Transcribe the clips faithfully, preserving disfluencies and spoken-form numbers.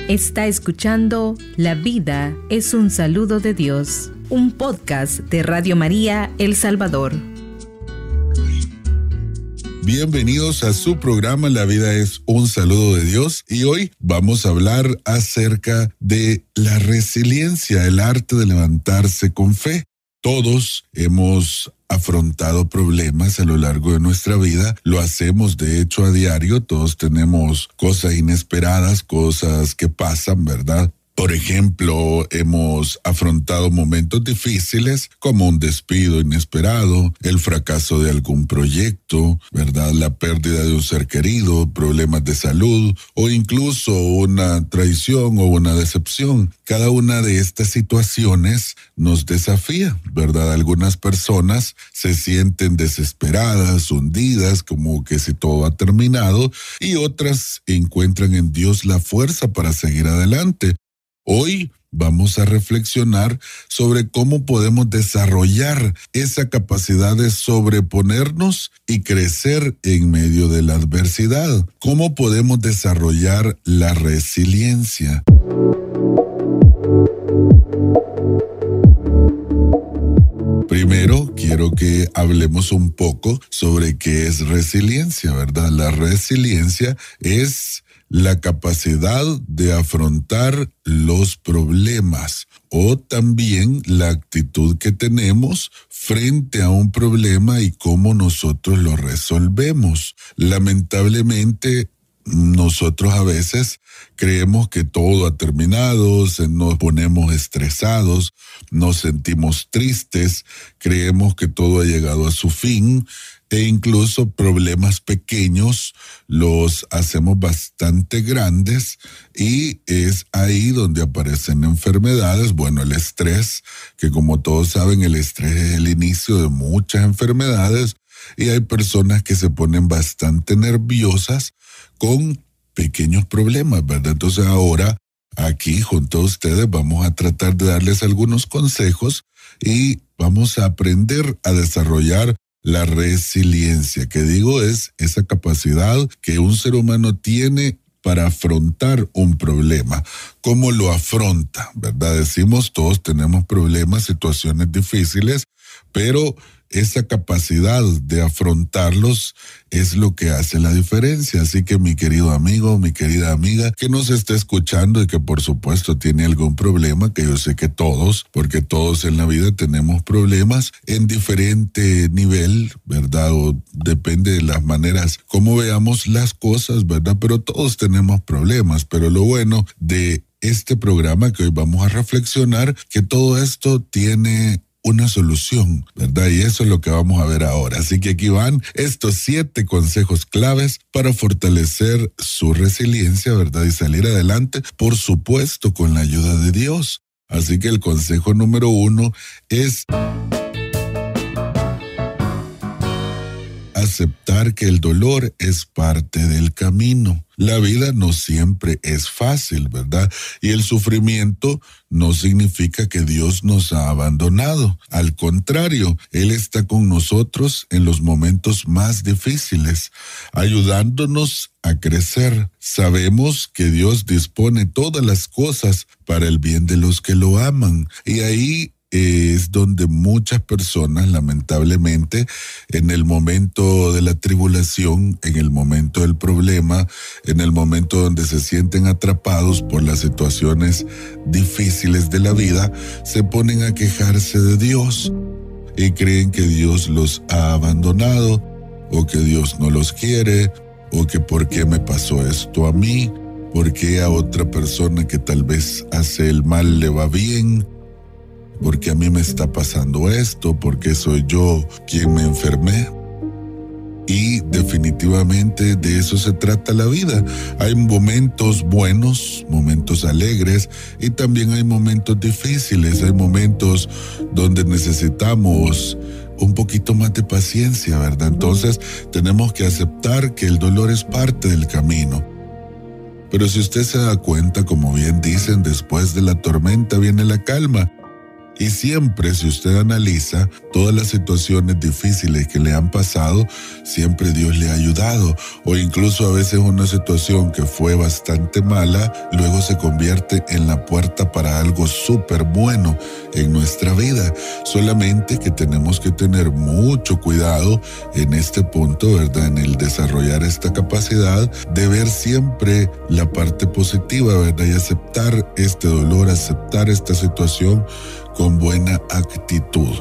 Está escuchando La Vida es un Saludo de Dios, un podcast de Radio María El Salvador. Bienvenidos a su programa La Vida es un Saludo de Dios, y hoy vamos a hablar acerca de la resiliencia, el arte de levantarse con fe. Todos hemos afrontado problemas a lo largo de nuestra vida, lo hacemos de hecho a diario, todos tenemos cosas inesperadas, cosas que pasan, ¿verdad? Por ejemplo, hemos afrontado momentos difíciles como un despido inesperado, el fracaso de algún proyecto, ¿verdad? La pérdida de un ser querido, problemas de salud o incluso una traición o una decepción. Cada una de estas situaciones nos desafía, ¿verdad? Algunas personas se sienten desesperadas, hundidas, como que si todo ha terminado, y otras encuentran en Dios la fuerza para seguir adelante. Hoy vamos a reflexionar sobre cómo podemos desarrollar esa capacidad de sobreponernos y crecer en medio de la adversidad. ¿Cómo podemos desarrollar la resiliencia? Primero, quiero que hablemos un poco sobre qué es resiliencia, ¿verdad? La resiliencia es la capacidad de afrontar los problemas o también la actitud que tenemos frente a un problema y cómo nosotros lo resolvemos. Lamentablemente, nosotros a veces creemos que todo ha terminado, nos ponemos estresados, nos sentimos tristes, creemos que todo ha llegado a su fin, e incluso problemas pequeños los hacemos bastante grandes, y es ahí donde aparecen enfermedades. Bueno, el estrés, que como todos saben, el estrés es el inicio de muchas enfermedades, y hay personas que se ponen bastante nerviosas con pequeños problemas, ¿verdad? Entonces ahora, aquí junto a ustedes, vamos a tratar de darles algunos consejos y vamos a aprender a desarrollar la resiliencia, que digo es esa capacidad que un ser humano tiene para afrontar un problema. ¿Cómo lo afronta? ¿Verdad? Decimos, todos tenemos problemas, situaciones difíciles, pero esa capacidad de afrontarlos es lo que hace la diferencia. Así que mi querido amigo, mi querida amiga que nos está escuchando y que por supuesto tiene algún problema, que yo sé que todos, porque todos en la vida tenemos problemas en diferente nivel, ¿verdad? O depende de las maneras como veamos las cosas, ¿verdad? Pero todos tenemos problemas, pero lo bueno de este programa que hoy vamos a reflexionar, que todo esto tiene una solución, ¿verdad? Y eso es lo que vamos a ver ahora. Así que aquí van estos siete consejos claves para fortalecer su resiliencia, ¿verdad? Y salir adelante, por supuesto, con la ayuda de Dios. Así que el consejo número uno es aceptar que el dolor es parte del camino. La vida no siempre es fácil, ¿verdad? Y el sufrimiento no significa que Dios nos ha abandonado. Al contrario, Él está con nosotros en los momentos más difíciles, ayudándonos a crecer. Sabemos que Dios dispone todas las cosas para el bien de los que lo aman. Y ahí es donde muchas personas, lamentablemente, en el momento de la tribulación, en el momento del problema, en el momento donde se sienten atrapados por las situaciones difíciles de la vida, se ponen a quejarse de Dios y creen que Dios los ha abandonado, o que Dios no los quiere, o que ¿por qué me pasó esto a mí? ¿Por qué a otra persona que tal vez hace el mal le va bien? ¿Por qué a mí me está pasando esto? ¿Por qué soy yo quien me enfermé? Y definitivamente de eso se trata la vida. Hay momentos buenos, momentos alegres, y también hay momentos difíciles. Hay momentos donde necesitamos un poquito más de paciencia, ¿verdad? Entonces tenemos que aceptar que el dolor es parte del camino. Pero si usted se da cuenta, como bien dicen, después de la tormenta viene la calma. Y siempre, si usted analiza todas las situaciones difíciles que le han pasado, siempre Dios le ha ayudado. O incluso a veces una situación que fue bastante mala, luego se convierte en la puerta para algo súper bueno en nuestra vida. Solamente que tenemos que tener mucho cuidado en este punto, ¿verdad? En el desarrollar esta capacidad de ver siempre la parte positiva, ¿verdad? Y aceptar este dolor, aceptar esta situación con buena actitud.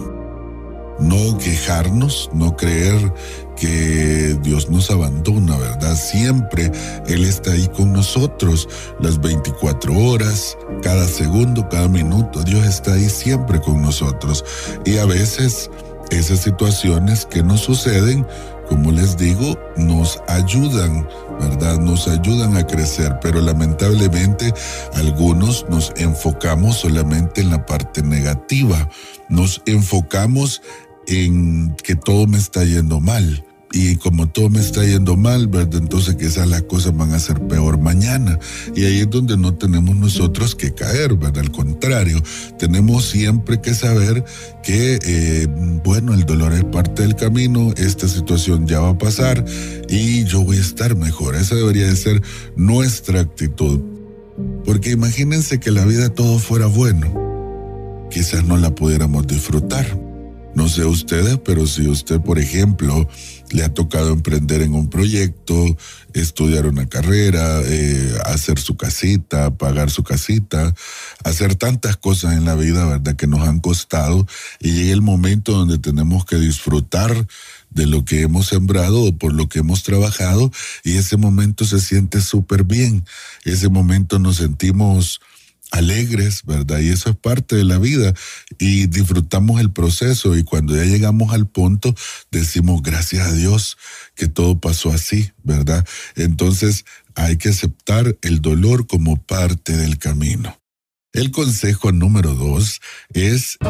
No quejarnos, no creer que Dios nos abandona, ¿verdad? Siempre Él está ahí con nosotros, las veinticuatro horas, cada segundo, cada minuto, Dios está ahí siempre con nosotros. Y a veces esas situaciones que nos suceden, como les digo, nos ayudan, ¿verdad? Nos ayudan a crecer, pero lamentablemente algunos nos enfocamos solamente en la parte negativa. Nos enfocamos en que todo me está yendo mal. Y como todo me está yendo mal, ¿verdad? Entonces quizás las cosas van a ser peor mañana. Y ahí es donde no tenemos nosotros que caer, ¿verdad? Al contrario, tenemos siempre que saber que, eh, bueno, el dolor es parte del camino, esta situación ya va a pasar y yo voy a estar mejor. Esa debería de ser nuestra actitud. Porque imagínense que la vida todo fuera bueno. Quizás no la pudiéramos disfrutar. No sé ustedes, pero si usted, por ejemplo, le ha tocado emprender en un proyecto, estudiar una carrera, eh, hacer su casita, pagar su casita, hacer tantas cosas en la vida, ¿verdad?, que nos han costado, y llega el momento donde tenemos que disfrutar de lo que hemos sembrado o por lo que hemos trabajado, y ese momento se siente súper bien. Ese momento nos sentimos alegres, ¿verdad? Y eso es parte de la vida y disfrutamos el proceso, y cuando ya llegamos al punto decimos gracias a Dios que todo pasó así, ¿verdad? Entonces hay que aceptar el dolor como parte del camino. El consejo número dos es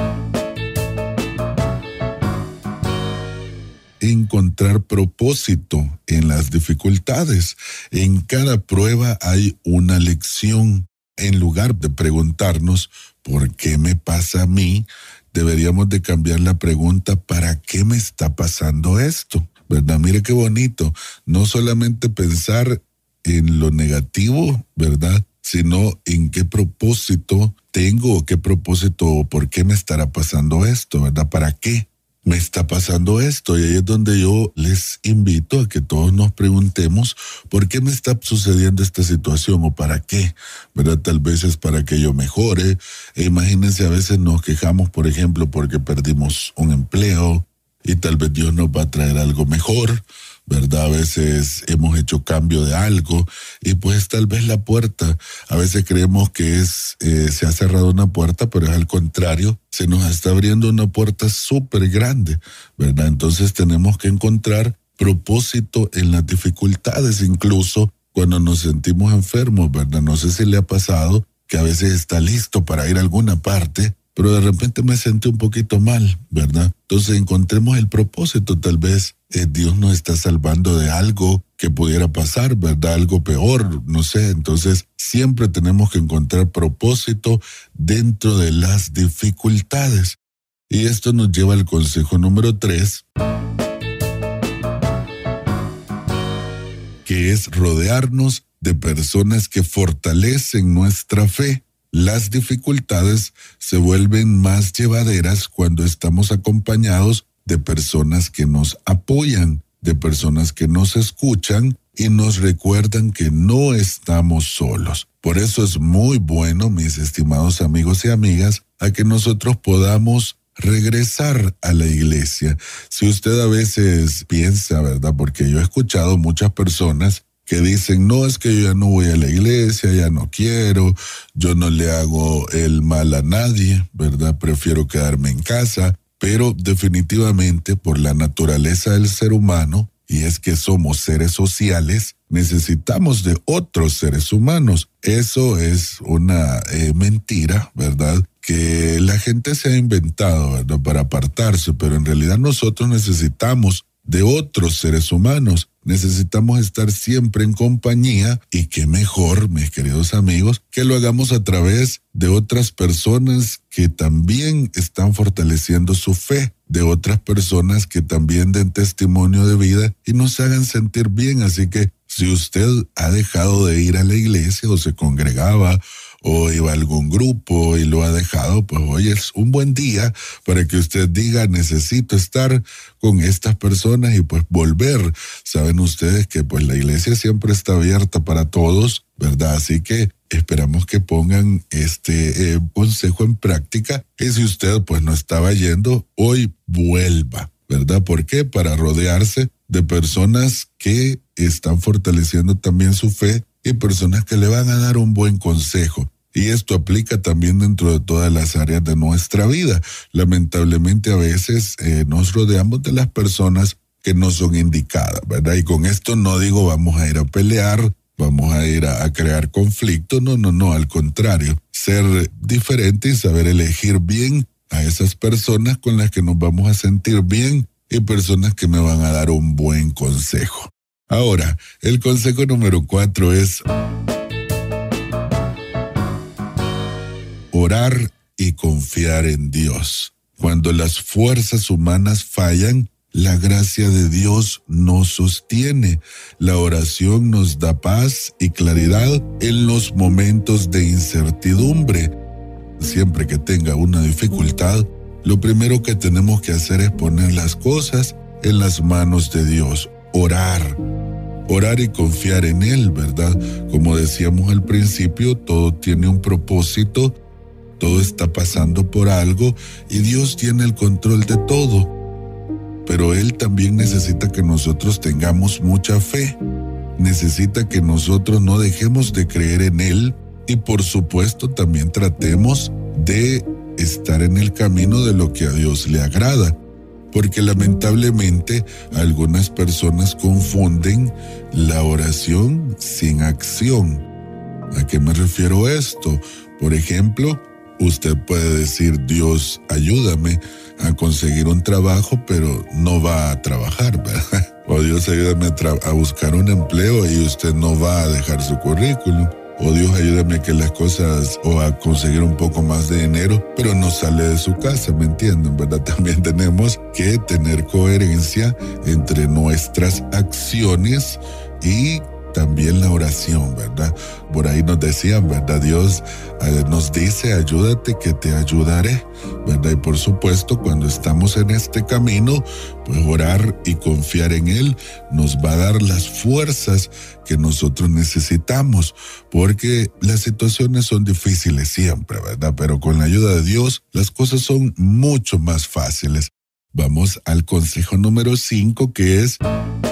encontrar propósito en las dificultades. En cada prueba hay una lección. En lugar de preguntarnos ¿por qué me pasa a mí?, deberíamos de cambiar la pregunta ¿para qué me está pasando esto?, ¿verdad? Mire qué bonito, no solamente pensar en lo negativo, ¿verdad?, sino en qué propósito tengo o qué propósito o por qué me estará pasando esto, ¿verdad? ¿Para qué me está pasando esto? Y ahí es donde yo les invito a que todos nos preguntemos ¿por qué me está sucediendo esta situación o para qué? ¿Verdad? Tal vez es para que yo mejore. E imagínense, a veces nos quejamos, por ejemplo, porque perdimos un empleo y tal vez Dios nos va a traer algo mejor, ¿verdad? A veces hemos hecho cambio de algo y pues tal vez la puerta, a veces creemos que es eh, se ha cerrado una puerta, pero es al contrario, se nos está abriendo una puerta súper grande, ¿verdad? Entonces tenemos que encontrar propósito en las dificultades, incluso cuando nos sentimos enfermos, ¿verdad? No sé si le ha pasado que a veces está listo para ir a alguna parte, pero de repente me sentí un poquito mal, ¿verdad? Entonces encontremos el propósito. Tal vez eh, Dios nos está salvando de algo que pudiera pasar, ¿verdad? Algo peor, no sé. Entonces siempre tenemos que encontrar propósito dentro de las dificultades. Y esto nos lleva al consejo número tres, que es rodearnos de personas que fortalecen nuestra fe. Las dificultades se vuelven más llevaderas cuando estamos acompañados de personas que nos apoyan, de personas que nos escuchan y nos recuerdan que no estamos solos. Por eso es muy bueno, mis estimados amigos y amigas, a que nosotros podamos regresar a la iglesia. Si usted a veces piensa, ¿verdad? Porque yo he escuchado muchas personas que dicen, no, es que yo ya no voy a la iglesia, ya no quiero, yo no le hago el mal a nadie, ¿verdad? Prefiero quedarme en casa, pero definitivamente por la naturaleza del ser humano, y es que somos seres sociales, necesitamos de otros seres humanos. Eso es una eh, mentira, ¿verdad?, que la gente se ha inventado, ¿verdad?, para apartarse, pero en realidad nosotros necesitamos de otros seres humanos. Necesitamos estar siempre en compañía, y qué mejor, mis queridos amigos, que lo hagamos a través de otras personas que también están fortaleciendo su fe, de otras personas que también den testimonio de vida y nos hagan sentir bien. Así que si usted ha dejado de ir a la iglesia o se congregaba o iba a algún grupo y lo ha dejado, pues hoy es un buen día para que usted diga: necesito estar con estas personas y pues volver. Saben ustedes que pues la iglesia siempre está abierta para todos, ¿verdad? Así que esperamos que pongan este eh, consejo en práctica, y si usted pues no estaba yendo, hoy vuelva, ¿verdad? ¿Por qué? Para rodearse de personas que están fortaleciendo también su fe y personas que le van a dar un buen consejo. Y esto aplica también dentro de todas las áreas de nuestra vida. Lamentablemente a veces eh, nos rodeamos de las personas que no son indicadas, ¿verdad? Y con esto no digo vamos a ir a pelear, vamos a ir a, a crear conflicto, no, no, no, al contrario, ser diferente y saber elegir bien a esas personas con las que nos vamos a sentir bien y personas que me van a dar un buen consejo. Ahora, el consejo número cuatro es orar y confiar en Dios. Cuando las fuerzas humanas fallan, la gracia de Dios nos sostiene. La oración nos da paz y claridad en los momentos de incertidumbre. Siempre que tenga una dificultad, lo primero que tenemos que hacer es poner las cosas en las manos de Dios. Orar. Orar y confiar en Él, ¿verdad? Como decíamos al principio, todo tiene un propósito, todo está pasando por algo y Dios tiene el control de todo. Pero Él también necesita que nosotros tengamos mucha fe. Necesita que nosotros no dejemos de creer en Él y por supuesto también tratemos de estar en el camino de lo que a Dios le agrada. Porque lamentablemente algunas personas confunden la oración sin acción. ¿A qué me refiero a esto? Por ejemplo, usted puede decir: Dios, ayúdame a conseguir un trabajo, pero no va a trabajar, ¿verdad? O Dios, ayúdame a, tra- a buscar un empleo, y usted no va a dejar su currículum. O Dios, ayúdame a que las cosas, o a conseguir un poco más de dinero, pero no sale de su casa, ¿me entienden? ¿Verdad? También tenemos que tener coherencia entre nuestras acciones y también la oración, ¿verdad? Por ahí nos decían, ¿verdad? Dios eh, nos dice: ayúdate que te ayudaré, ¿verdad? Y por supuesto, cuando estamos en este camino, pues orar y confiar en Él nos va a dar las fuerzas que nosotros necesitamos, porque las situaciones son difíciles siempre, ¿verdad? Pero con la ayuda de Dios, las cosas son mucho más fáciles. Vamos al consejo número cinco, que es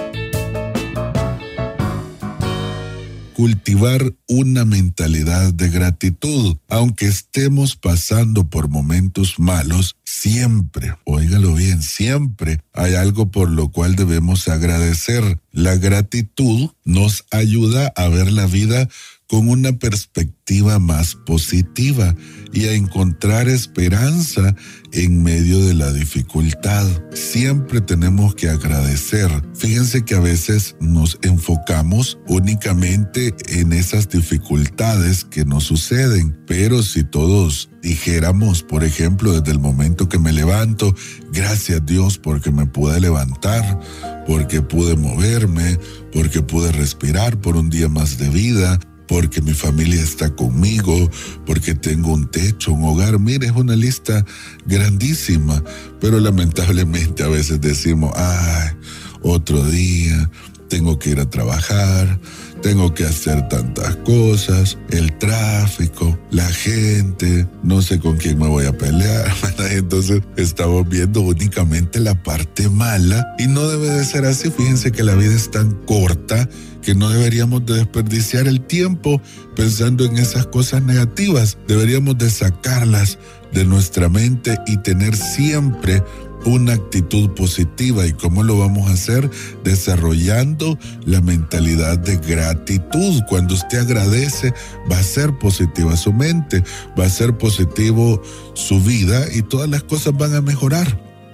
cultivar una mentalidad de gratitud. Aunque estemos pasando por momentos malos, siempre, óigalo bien, siempre hay algo por lo cual debemos agradecer. La gratitud nos ayuda a ver la vida con una perspectiva más positiva y a encontrar esperanza en medio de la dificultad. Siempre tenemos que agradecer. Fíjense que a veces nos enfocamos únicamente en esas dificultades que nos suceden, pero si todos dijéramos, por ejemplo, desde el momento que me levanto: gracias Dios porque me pude levantar, porque pude moverme, porque pude respirar por un día más de vida, porque mi familia está conmigo, porque tengo un techo, un hogar. Mire, es una lista grandísima, pero lamentablemente a veces decimos: ay, otro día, tengo que ir a trabajar, tengo que hacer tantas cosas, el tráfico, la gente, no sé con quién me voy a pelear. Entonces estamos viendo únicamente la parte mala, y no debe de ser así. Fíjense que la vida es tan corta que no deberíamos de desperdiciar el tiempo pensando en esas cosas negativas. Deberíamos de sacarlas de nuestra mente y tener siempre una actitud positiva. ¿Y cómo lo vamos a hacer? Desarrollando la mentalidad de gratitud. Cuando usted agradece, va a ser positiva su mente, va a ser positivo su vida y todas las cosas van a mejorar.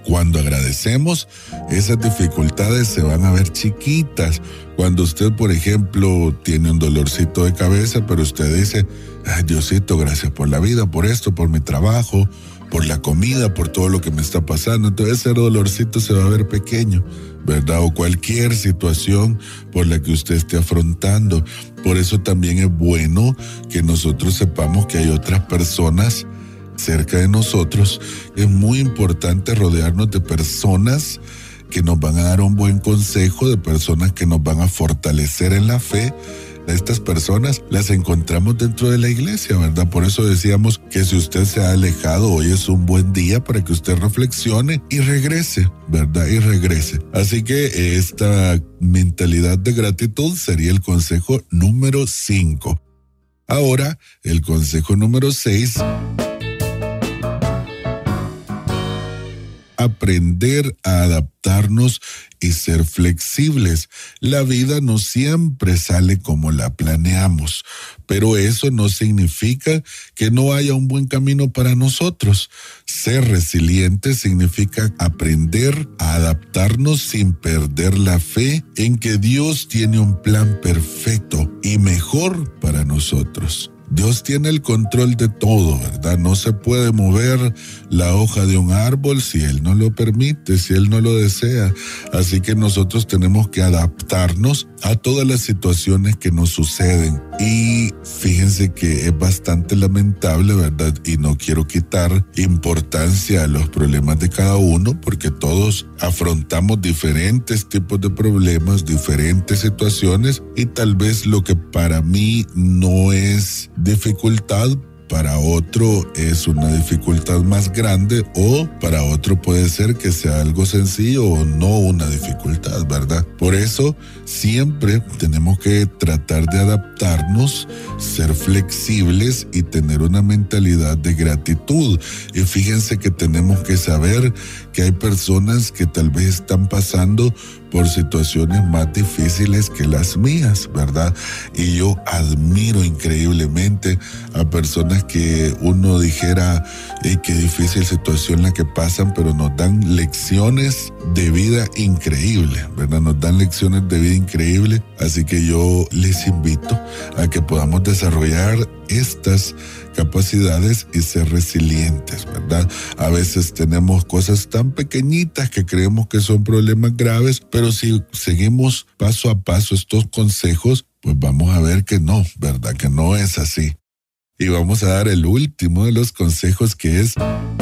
Cuando agradecemos, esas dificultades se van a ver chiquitas. Cuando usted, por ejemplo, tiene un dolorcito de cabeza, pero usted dice, ay, Diosito, gracias por la vida, por esto, por mi trabajo, por la comida, por todo lo que me está pasando. Entonces ese dolorcito se va a ver pequeño, ¿verdad? O cualquier situación por la que usted esté afrontando. Por eso también es bueno que nosotros sepamos que hay otras personas cerca de nosotros. Es muy importante rodearnos de personas que nos van a dar un buen consejo, de personas que nos van a fortalecer en la fe. Estas personas las encontramos dentro de la iglesia, ¿verdad? Por eso decíamos que si usted se ha alejado, hoy es un buen día para que usted reflexione y regrese, ¿verdad? Y regrese. Así que esta mentalidad de gratitud sería el consejo número cinco. Ahora, el consejo número seis. Aprender a adaptarnos y ser flexibles. La vida no siempre sale como la planeamos, pero eso no significa que no haya un buen camino para nosotros. Ser resiliente significa aprender a adaptarnos sin perder la fe en que Dios tiene un plan perfecto y mejor para nosotros. Dios tiene el control de todo, ¿verdad? No se puede mover la hoja de un árbol si Él no lo permite, si Él no lo desea. Así que nosotros tenemos que adaptarnos a todas las situaciones que nos suceden. Y fíjense que es bastante lamentable, ¿verdad? Y no quiero quitar importancia a los problemas de cada uno, porque todos afrontamos diferentes tipos de problemas, diferentes situaciones, y tal vez lo que para mí no es dificultad, para otro es una dificultad más grande, o para otro puede ser que sea algo sencillo o no una dificultad, ¿verdad? Por eso siempre tenemos que tratar de adaptarnos, ser flexibles y tener una mentalidad de gratitud. Y fíjense que tenemos que saber que hay personas que tal vez están pasando por situaciones más difíciles que las mías, ¿verdad? Y yo admiro increíblemente a personas que uno dijera, hey, qué difícil situación la que pasan, pero nos dan lecciones de vida increíbles, ¿verdad? Nos dan lecciones de vida increíbles. Así que yo les invito a que podamos desarrollar estas capacidades y ser resilientes, ¿verdad? A veces tenemos cosas tan pequeñitas que creemos que son problemas graves, pero si seguimos paso a paso estos consejos, pues vamos a ver que no, ¿verdad? Que no es así. Y vamos a dar el último de los consejos, que es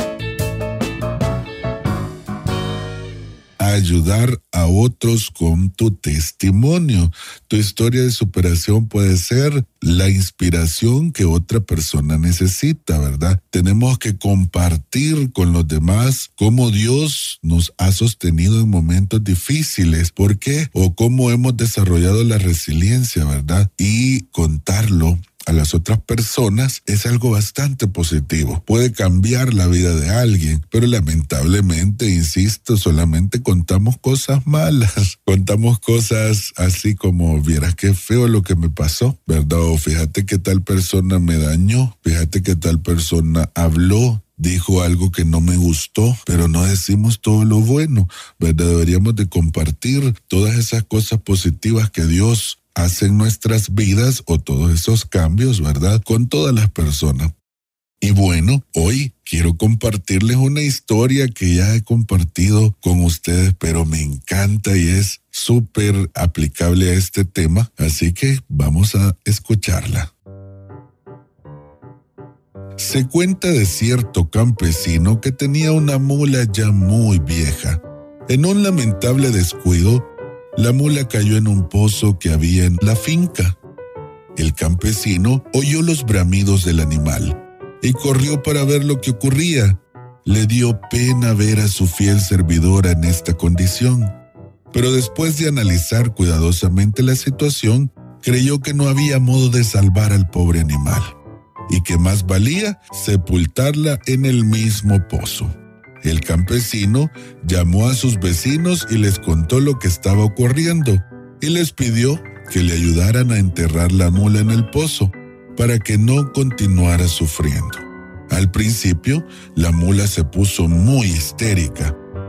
ayudar a otros con tu testimonio. Tu historia de superación puede ser la inspiración que otra persona necesita, ¿verdad? Tenemos que compartir con los demás cómo Dios nos ha sostenido en momentos difíciles. ¿Por qué? O cómo hemos desarrollado la resiliencia, ¿verdad? Y contarlo a las otras personas es algo bastante positivo. Puede cambiar la vida de alguien, pero lamentablemente, insisto, solamente contamos cosas malas. Contamos cosas así como, vieras qué feo lo que me pasó, ¿verdad? O fíjate que tal persona me dañó, fíjate que tal persona habló, dijo algo que no me gustó, pero no decimos todo lo bueno, ¿verdad? Deberíamos de compartir todas esas cosas positivas que Dios hace en nuestras vidas, o todos esos cambios, ¿verdad? Con todas las personas. Y bueno, hoy quiero compartirles una historia que ya he compartido con ustedes, pero me encanta y es súper aplicable a este tema, así que vamos a escucharla. Se cuenta de cierto campesino que tenía una mula ya muy vieja. En un lamentable descuido, la mula cayó en un pozo que había en la finca. El campesino oyó los bramidos del animal y corrió para ver lo que ocurría. Le dio pena ver a su fiel servidora en esta condición, pero después de analizar cuidadosamente la situación, creyó que no había modo de salvar al pobre animal y que más valía sepultarla en el mismo pozo. El campesino llamó a sus vecinos y les contó lo que estaba ocurriendo y les pidió que le ayudaran a enterrar la mula en el pozo para que no continuara sufriendo. Al principio, la mula se puso muy histérica,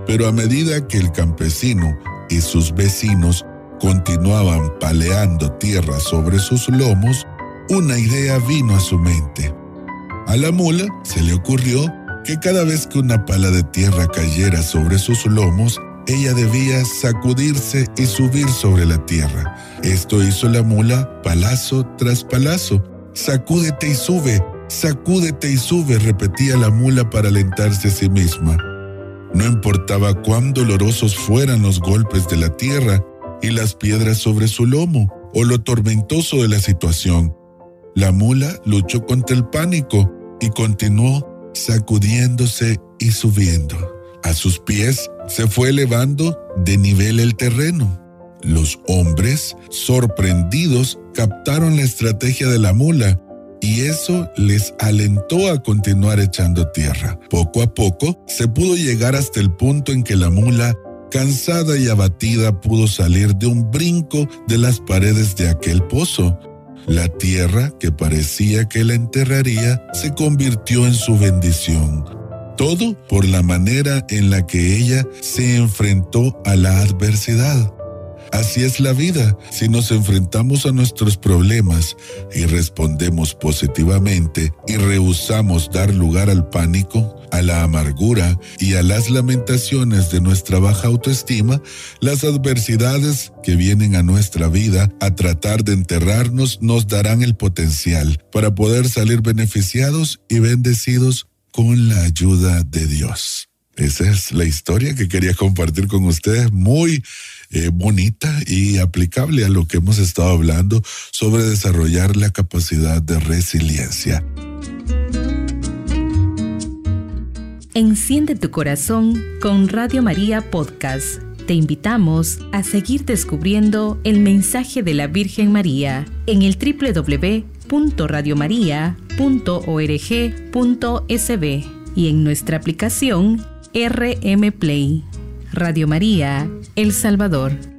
Pero a medida que el campesino y sus vecinos continuaban paleando tierra sobre sus lomos, una idea vino a su mente. A la mula se le ocurrió que cada vez que una pala de tierra cayera sobre sus lomos, ella debía sacudirse y subir sobre la tierra. Esto hizo la mula palazo tras palazo. «Sacúdete y sube, sacúdete y sube», repetía la mula para alentarse a sí misma. No importaba cuán dolorosos fueran los golpes de la tierra y las piedras sobre su lomo, o lo tormentoso de la situación. La mula luchó contra el pánico y continuó sacudiéndose y subiendo. A sus pies se fue elevando de nivel el terreno. Los hombres, sorprendidos, captaron la estrategia de la mula y eso les alentó a continuar echando tierra. Poco a poco se pudo llegar hasta el punto en que la mula, cansada y abatida, pudo salir de un brinco de las paredes de aquel pozo. La tierra, que parecía que la enterraría, se convirtió en su bendición. Todo por la manera en la que ella se enfrentó a la adversidad. Así es la vida. Si nos enfrentamos a nuestros problemas y respondemos positivamente y rehusamos dar lugar al pánico, a la amargura y a las lamentaciones de nuestra baja autoestima, las adversidades que vienen a nuestra vida a tratar de enterrarnos nos darán el potencial para poder salir beneficiados y bendecidos con la ayuda de Dios. Esa es la historia que quería compartir con ustedes, muy eh, bonita y aplicable a lo que hemos estado hablando sobre desarrollar la capacidad de resiliencia. Enciende tu corazón con Radio María Podcast. Te invitamos a seguir descubriendo el mensaje de la Virgen María en el doble u doble u doble u punto radio maría punto org punto es be y en nuestra aplicación R M Play. Radio María, El Salvador.